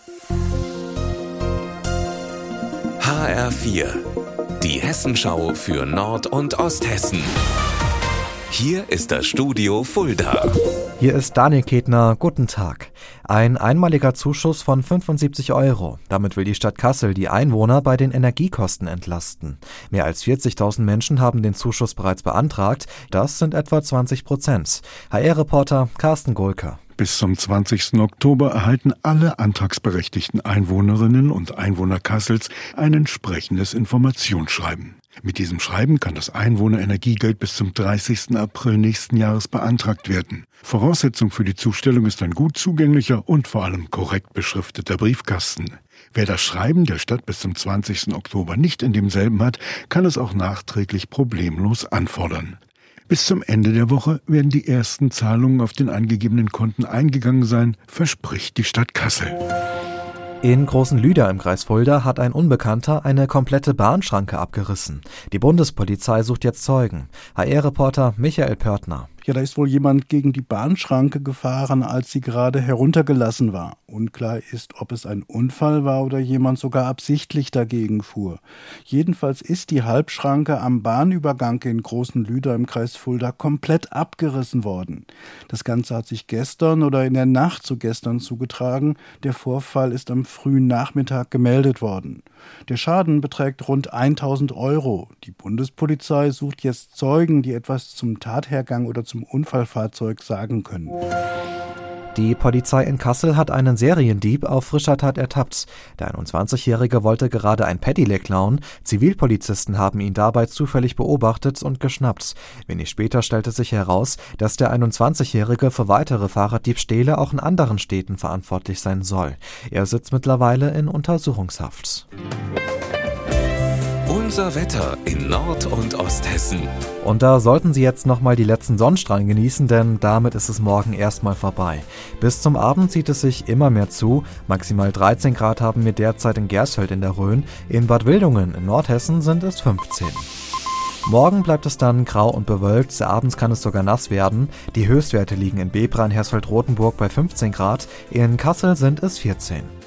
HR4, die Hessenschau für Nord- und Osthessen. Hier ist das Studio Fulda. Hier ist Daniel Ketner, guten Tag. Ein einmaliger Zuschuss von 75 €. Damit will die Stadt Kassel die Einwohner bei den Energiekosten entlasten. Mehr als 40.000 Menschen haben den Zuschuss bereits beantragt. Das sind etwa 20%. HR-Reporter Carsten Gohlke. Bis zum 20. Oktober erhalten alle antragsberechtigten Einwohnerinnen und Einwohner Kassels ein entsprechendes Informationsschreiben. Mit diesem Schreiben kann das Einwohnerenergiegeld bis zum 30. April nächsten Jahres beantragt werden. Voraussetzung für die Zustellung ist ein gut zugänglicher und vor allem korrekt beschrifteter Briefkasten. Wer das Schreiben der Stadt bis zum 20. Oktober nicht in demselben hat, kann es auch nachträglich problemlos anfordern. Bis zum Ende der Woche werden die ersten Zahlungen auf den angegebenen Konten eingegangen sein, verspricht die Stadt Kassel. In Großenlüder im Kreis Fulda hat ein Unbekannter eine komplette Bahnschranke abgerissen. Die Bundespolizei sucht jetzt Zeugen. HR-Reporter Michael Pörtner. Ja, da ist wohl jemand gegen die Bahnschranke gefahren, als sie gerade heruntergelassen war. Unklar ist, ob es ein Unfall war oder jemand sogar absichtlich dagegen fuhr. Jedenfalls ist die Halbschranke am Bahnübergang in Großenlüder im Kreis Fulda komplett abgerissen worden. Das Ganze hat sich gestern oder in der Nacht zu gestern zugetragen. Der Vorfall ist am frühen Nachmittag gemeldet worden. Der Schaden beträgt rund 1.000 €. Die Bundespolizei sucht jetzt Zeugen, die etwas zum Tathergang oder zum Unfallfahrzeug sagen können. Die Polizei in Kassel hat einen Seriendieb auf frischer Tat ertappt. Der 21-Jährige wollte gerade ein Pedelec klauen. Zivilpolizisten haben ihn dabei zufällig beobachtet und geschnappt. Wenig später stellte sich heraus, dass der 21-Jährige für weitere Fahrraddiebstähle auch in anderen Städten verantwortlich sein soll. Er sitzt mittlerweile in Untersuchungshaft. Unser Wetter in Nord- und Osthessen. Und da sollten Sie jetzt nochmal die letzten Sonnenstrahlen genießen, denn damit ist es morgen erstmal vorbei. Bis zum Abend zieht es sich immer mehr zu. Maximal 13 Grad haben wir derzeit in Gersfeld in der Rhön. In Bad Wildungen in Nordhessen sind es 15. Morgen bleibt es dann grau und bewölkt, abends kann es sogar nass werden. Die Höchstwerte liegen in Bebra in Hersfeld-Rotenburg bei 15 Grad, in Kassel sind es 14.